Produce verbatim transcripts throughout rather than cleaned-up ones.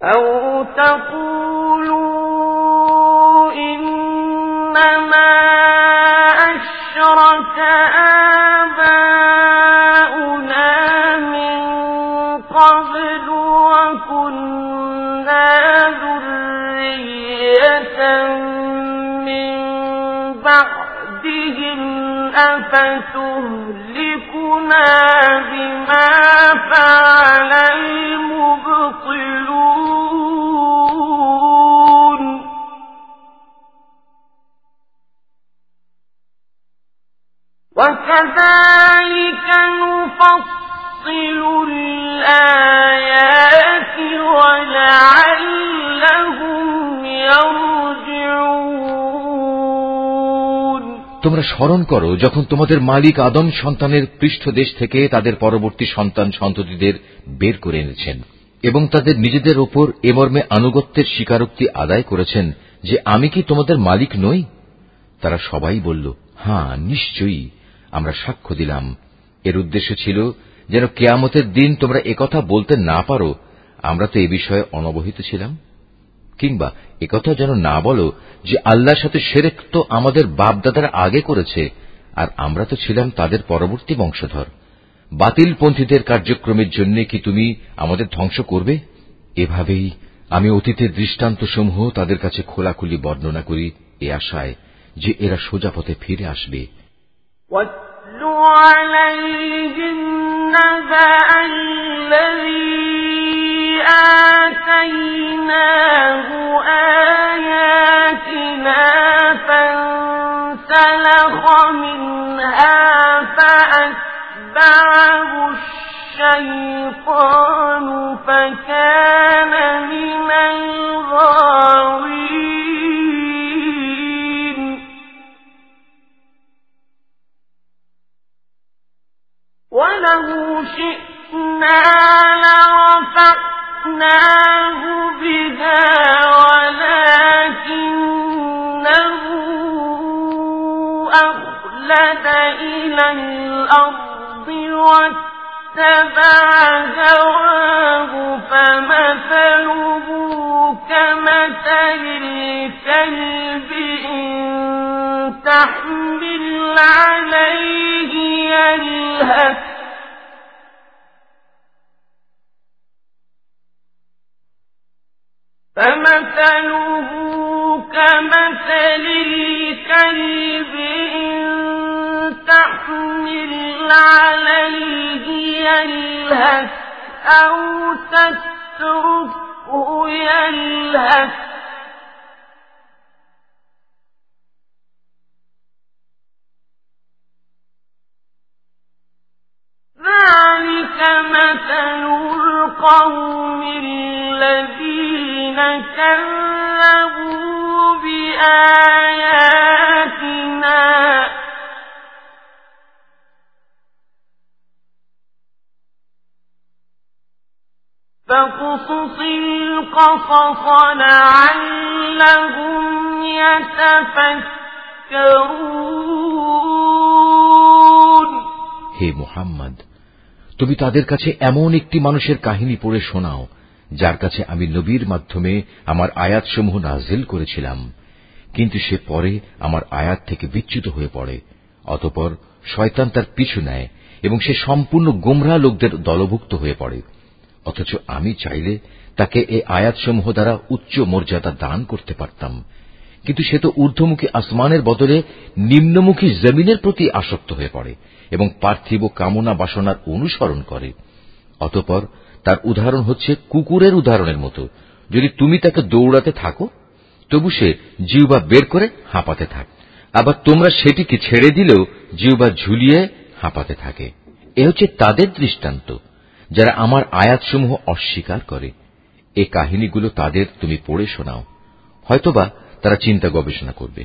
أو تقولوا إنما أشرك آباؤنا من قبل وكنا ذرية من بعدهم أفتهلكنا بما فعل المبطلون وكذلك نفصل الآيات ولعلهم يرجعون তোমরা স্মরণ করো যখন তোমাদের মালিক আদম সন্তানের পৃষ্ঠদেশ থেকে তাদের পরবর্তী সন্তান সন্ততিদের বের করে এনেছেন এবং তাদের নিজেদের ওপর এ মর্মে আনুগত্যের স্বীকারোক্তি আদায় করেছেন যে আমি কি তোমাদের মালিক নই? তারা সবাই বলল, হ্যাঁ নিশ্চয়ই আমরা সাক্ষ্য দিলাম। এর উদ্দেশ্য ছিল যেন কিয়ামতের দিন তোমরা একথা বলতে না পারো আমরা তো এ বিষয়ে অনবহিত ছিলাম, কিংবা একথা যেন না বলো যে আল্লাহর সাথে শিরক তো আমাদের বাপদাদারা আগে করেছে আর আমরা তো ছিলাম তাদের পরবর্তী বংশধর। বাতিলপন্থীদের কার্যক্রমের জন্য কি তুমি আমাদের ধ্বংস করবে? এভাবেই আমি অতীতের দৃষ্টান্তসমূহ তাদের কাছে খোলাখুলি বর্ণনা করি এ আশায় যে এরা সোজা পথে ফিরে আসবে। وَاتْلُ عَلَيْهِمْ نَبَأَ الَّذِي آتَيْنَاهُ آيَاتِنَا فَانسَلَخَ مِنْهَا فَأَتْبَعَهُ الشَّيْطَانُ فَكَانَ مِنَ الْغَاوِينَ وَلَوْ شِئْنَا لَرَفَعْنَاهُ بِهَا وَلَكِنَّهُ أَخْلَدَ إِلَى الْأَرْضِ وَاتَّبَعَ هَوَاهُ فَمَثَلُهُ كَمَثَلِ الْكَلْبِ إِن تَحْمِلْ عَلَيْهِ يَلْهَثْ فَمَثَلُهُ كَمَثَلِ الْكَلْبِ إِن تَحْمِلْ عَلَيْهِ يَلْهَثْ أَوْ تَتْرُكْهُ يَلْهَث ذَلِكَ مَثَلُ الْقَوْمِ الَّذِينَ كَذَّبُوا بِآيَاتِنَا فَاقْصُصِ الْقَصَصَ لَعَلَّهُمْ يَتَفَكَّرُونَ হে মুহাম্মদ, তুমি তাদের কাছে এমন একটি মানুষের কাহিনী পড়ে শোনাও যার কাছে আমি নবীর মাধ্যমে আমার আয়াতসমূহ নাযিল করেছিলাম, কিন্তু সে পরে আমার আয়াত থেকে বিচ্যুত হয়ে পড়ে। অতঃপর শয়তান তার পিছু নেয় এবং সে সম্পূর্ণ গোমরাহ লোকদের দলভুক্ত হয়ে পড়ে। অথচ আমি চাইলে তাকে এই আয়াতসমূহ দ্বারা উচ্চ মর্যাদা দান করতে পারতাম, কিন্তু সে তো ঊর্ধ্বমুখী আসমানের বদলে নিম্নমুখী জমিনের প্রতি আসক্ত হয়ে পড়ে এবং পার্থিব কামনা বাসনার অনুসরণ করে। অতঃপর তার উদাহরণ হচ্ছে কুকুরের উদাহরণের মতো। যদি তুমি তাকে দৌড়াতে থাকো তবু সে জিহ্বা বের করে হাঁপাতে থাকে, আবার তোমরা সেটিকে ছেড়ে দিলেও জিহ্বা ঝুলিয়ে হাঁপাতে থাকে। এ হচ্ছে তাদের দৃষ্টান্ত যারা আমার আয়াতসমূহ অস্বীকার করে। এ কাহিনীগুলো তাদের তুমি পড়ে শোনাও, হয়তোবা তারা চিন্তা গবেষণা করবে।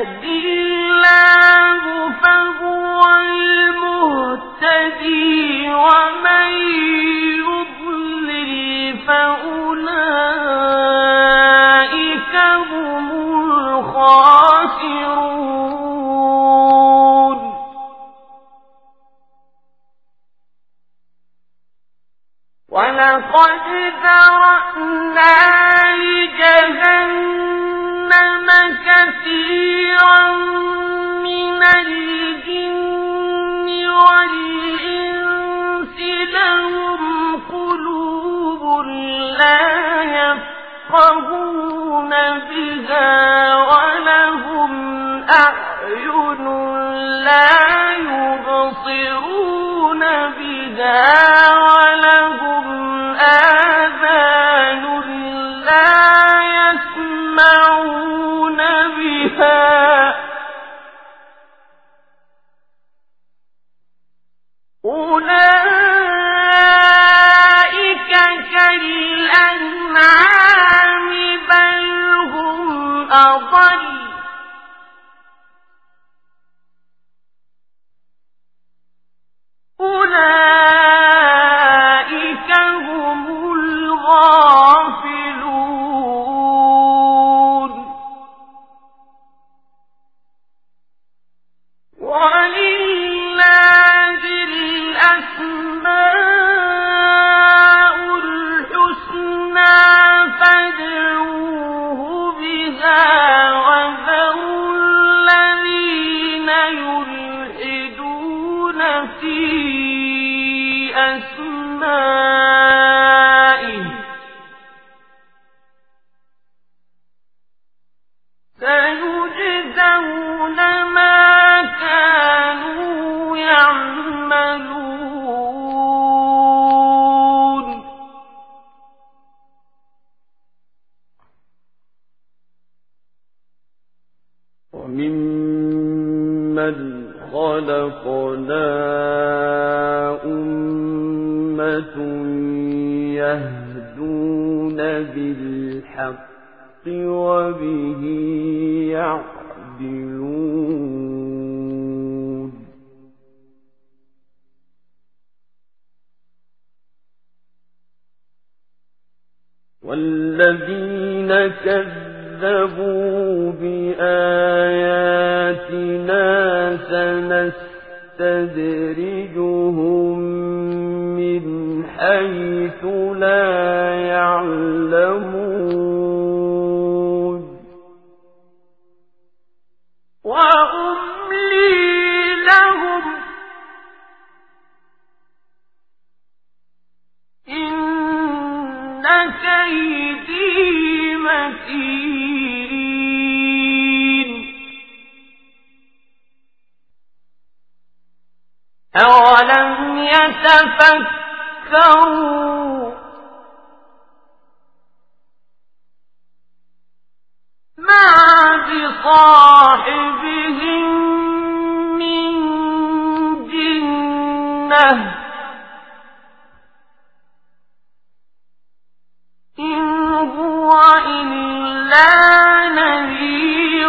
يهدي الله فهو المهتدي ومن يضلل فأولئك هم الخاسرون ولقد ذرأنا لجهنم كثيرا من الجن والإنس لهم قلوب لا يفقهون بها ولهم أعين لا يبصرون بها ولهم آذان لا يسمعون بها أولئك كالأنعام بل هم أضل أولئك هم الغافلون ولله الأسماء الحسنى فادعوه بها وذروا الذين يلحدون في أسمائه سيجزون ما كانوا يعملون وممن خلقنا أمة يهدون بالحق وبه يعدلون والذين كذبوا بآياتنا سنستدرجهم من حيث لا يعلمون وأملي لهم إن كيدي متين أولم يتفكروا ما بصاحبهم من جنة إن هو إلا نذير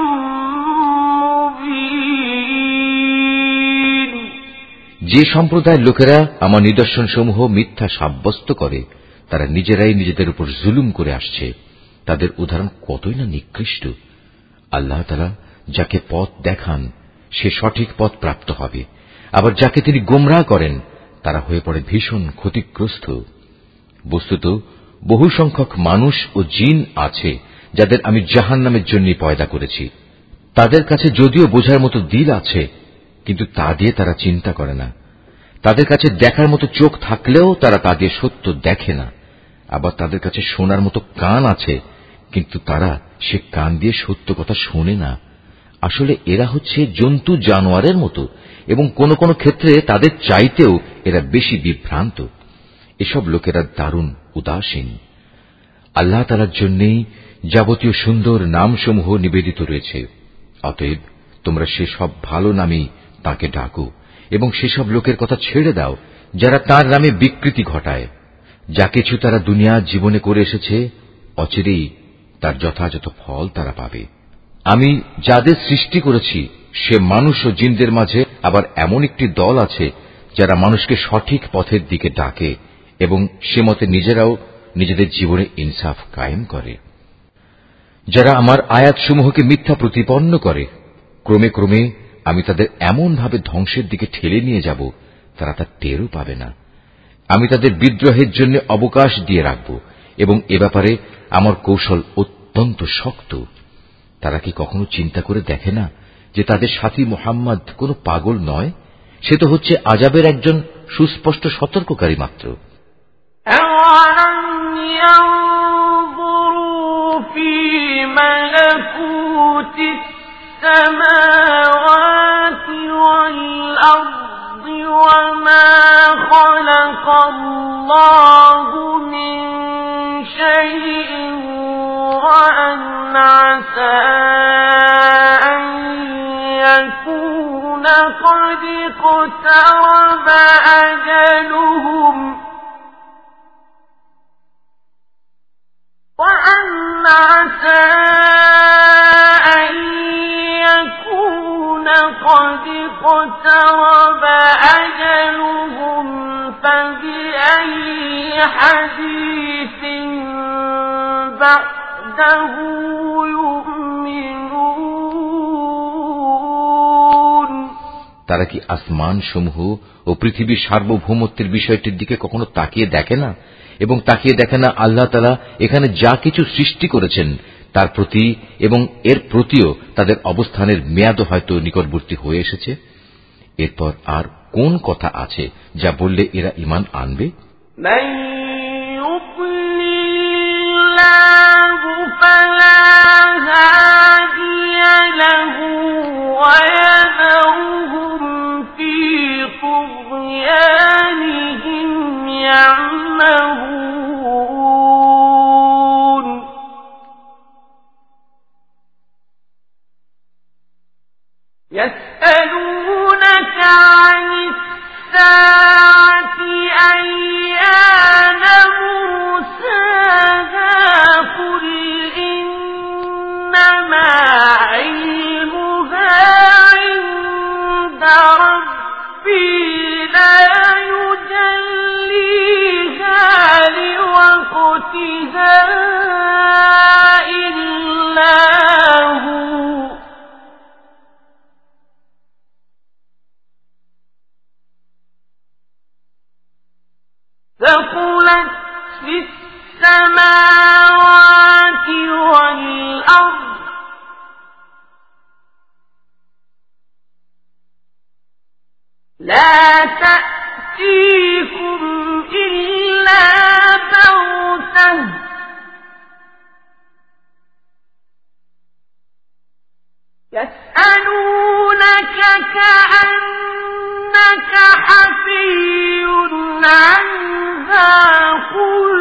مبين যে সম্প্রদায়ের লোকেরা আমার নিদর্শনসমূহ মিথ্যা সাব্যস্ত করে তারা নিজেরাই নিজেদের উপর জুলুম করে আসছে তাদের উদাহরণ কতই না নিকৃষ্ট আল্লাহ তাআলা যাকে পথ দেখান সে সঠিক পথ প্রাপ্ত হবে আবার যাকে তিনি গোমরাহ করেন তারা হয়ে পড়ে ভীষণ ক্ষতিগ্রস্ত বস্তুত বহু সংখ্যক মানুষ ও জিন আছে যাদের আমি জাহান্নামের জন্য পয়দা করেছি তাদের কাছে যদিও বোঝার মতো দিল আছে কিন্তু তা দিয়ে তারা চিন্তা করে না তাদের কাছে দেখার মতো চোখ থাকলেও তারা তা দিয়ে সত্য দেখে না আবার তাদের কাছে শোনার মতো কান আছে কিন্তু তারা সে কান দিয়ে সত্য কথা শোনে না আসলে এরা হচ্ছে জন্তু জানোয়ারের মতো এবং কোন কোন ক্ষেত্রে তাদের চাইতেও এরা বেশি বিভ্রান্ত এসব লোকেরা দারুণ উদাসীন আল্লাহ তাআলার জন্যই যাবতীয় সুন্দর নামসমূহ নিবেদিত রয়েছে অতএব তোমরা সেসব ভালো নামেই তাকে ডাকো এবং সেসব লোকের কথা ছেড়ে দাও যারা তার নামে বিকৃতি ঘটায় যা কিছু তারা দুনিয়া জীবনে করে এসেছে অচিরেই তার যথাযথ ফল তারা পাবে আমি যাদের সৃষ্টি করেছি সে মানুষ ও জিনদের মাঝে আবার এমন একটি দল আছে যারা মানুষকে সঠিক পথের দিকে ডাকে এবং সে মতে নিজেরাও নিজেদের জীবনে ইনসাফ কায়েম করে। যারা আমার আয়াতসমূহকে মিথ্যা প্রতিপন্ন করে ক্রমে ক্রমে আমি তাদের এমন ভাবে ধ্বংসের দিকে ঠেলে নিয়ে যাব তারা তা টেরও পাবে না। আমি তাদের বিদ্রোহের জন্য অবকাশ দিয়ে রাখব এবং এ ব্যাপারে আমার কৌশল অত্যন্ত শক্ত। তারা কি কখনো চিন্তা করে দেখে না যে তাদের সাথী মুহাম্মদ কোনো পাগল নয়, সে তো হচ্ছে আযাবের একজন সুস্পষ্ট সতর্ককারী মাত্র। وما خلق الله من شيء وأن عسى أن يكون قد اقترب أجلهم وأن عسى أن يكون قد اقترب أجلهم فبأي حديث بعده يؤمنون। তারা কি আসমান সমূহ ও পৃথিবীর সার্বভৌমত্বের বিষয়টির দিকে কখনো তাকিয়ে দেখে না এবং তাকিয়ে দেখে না আল্লাহ তাআলা এখানে যা কিছু সৃষ্টি করেছেন তার প্রতি এবং এর প্রতিও তাদের অবস্থানের মেয়াদ হয়তো নিকটবর্তী হয়ে এসেছে। এরপর আর কোন কথা আছে যা বললে এরা ঈমান আনবে? يسألونك عن الساعة أيان مرساها قل إنما علمها عند ربي لا يجليها لوقتها إلا هو ثقلت في السماوات والأرض لا تأتيكم إلا بغتة يسألونك كأنك حفي عنها قل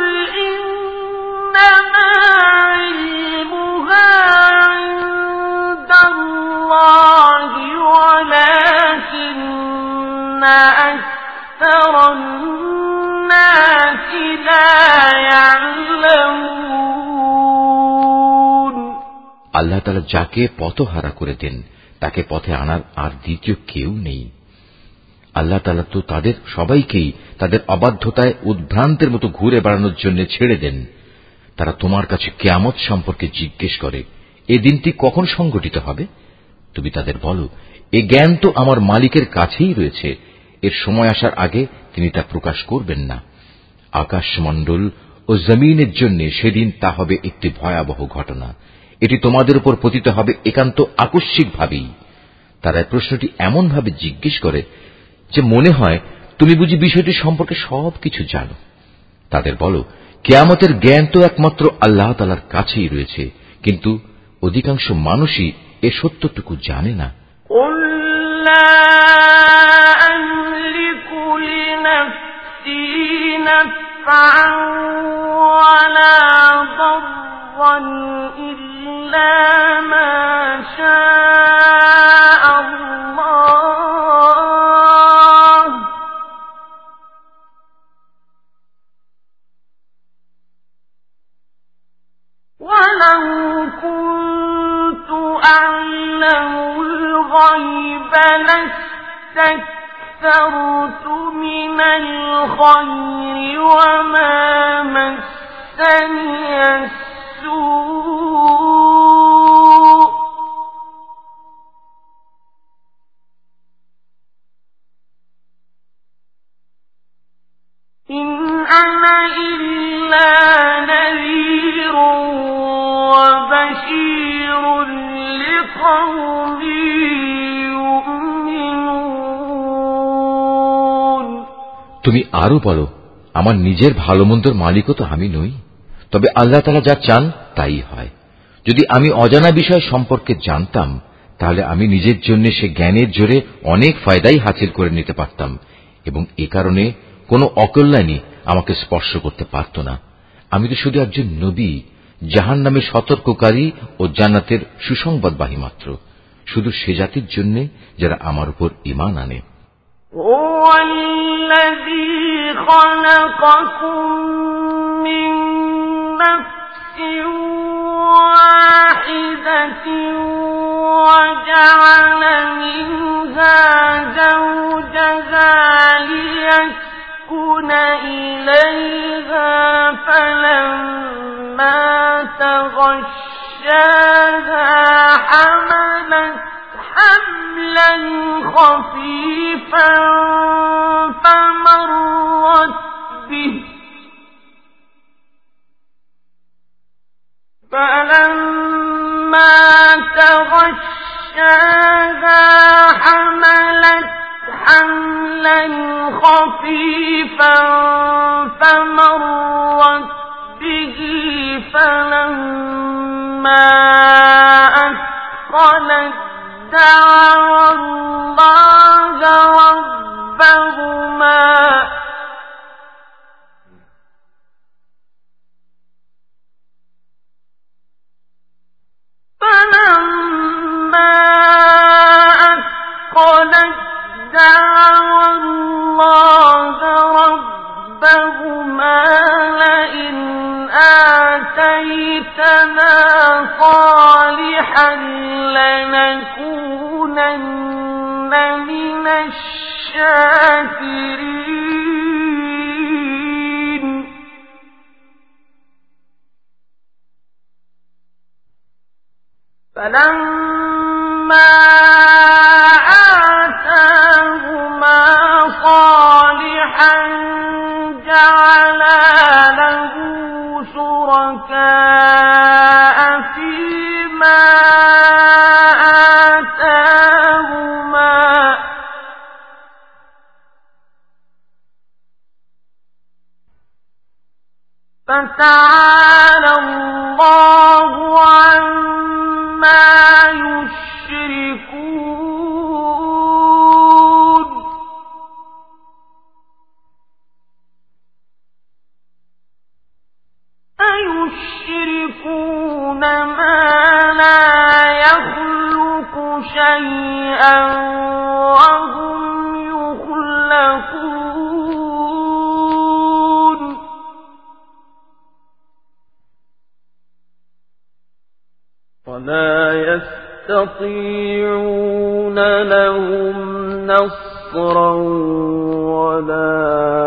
إنما علمها عند الله ولكن أكثر الناس لا يعلمون। আল্লাহ তাআলা যাকে পথহারা করে দেন তাকে পথে আনার আর দ্বিতীয় কেউ নেই। আল্লাহ তাআলা তো তাদের সবাইকেই তাদের অবাধ্যতায় উদ্ভ্রান্তের মতো ঘুরে বেড়ানোর জন্য ছেড়ে দেন। তারা তোমার কাছে কিয়ামত সম্পর্কে জিজ্ঞেস করে এ দিনটি কখন সংঘটিত হবে। তুমি তাদের বলো এ জ্ঞান তো আমার মালিকের কাছেই রয়েছে, এর সময় আসার আগে তিনি তা প্রকাশ করবেন না। আকাশমণ্ডল ও জমিনের জন্য সেদিন তা হবে একটি ভয়াবহ ঘটনা। এটি তোমাদের উপর পতিত হবে একান্ত আকস্মিকভাবেই। তারা প্রশ্নটি এমন ভাবে জিজ্ঞেস করে যে মনে হয় তুমি বুঝি বিষয়টি সম্পর্কে সবকিছু জানো। তাদের বলো কিয়ামতের জ্ঞান তো একমাত্র আল্লাহ তাআলার কাছেই রয়েছে, কিন্তু অধিকাংশ মানুষই এ সত্যটুকু জানে না। قُل لا أملك لنفسي نفعا ولا ضرا إلا ما شاء الله ولو كنت استكثرت من الخير وما مسني السوء إن أنا إلا نذير وبشير لقوم يؤمنون। তুমি আরো বলো, আমার নিজের ভালো মন্দর মালিকও তো আমি নই, তবে আল্লাহ তাআলা যা চান তাই হয়। যদি আমি অজানা বিষয় সম্পর্কে জানতাম, তাহলে আমি নিজের জন্য সে জ্ঞানের জোরে অনেক ফায়দাই হাসিল করে নিতে পারতাম, এবং এ কারণে কোনো অকল্যাণী আমাকে স্পর্শ করতে পারত না। আমি তো শুধু একজন নবী, জাহান্নামে সতর্ককারী ও জান্নাতের সুসংবাদবাহী মাত্র, শুধু সে জাতির জন্য যারা আমার উপর ঈমান আনে। هو الذي خلقكم من نفس واحدة وجعل منها زوجها ليسكن إليها فلما تغشاها حملت حملا خفيفا فمرت به فلما تغشاها حملت حملا خفيفا فمرت به فلما أثقلت دعوا الله ربهما فلما أثقلت دعوا الله ربهما لئن آتيتنا صالحا لنكونن من الشاكرين فلما آتاهما صالحا جعلا له شركاء فيما آتاهما فتعالى الله عما يشركون أيشركون ما لا يخلق شيئا وهم يخلقون ولا يستطيعون لهم نصرا ولا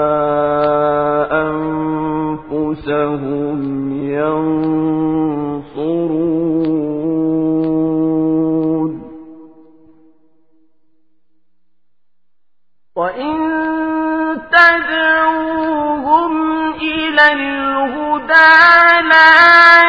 أنفسهم ينصرون وإن تدعوهم إلى الهدى لا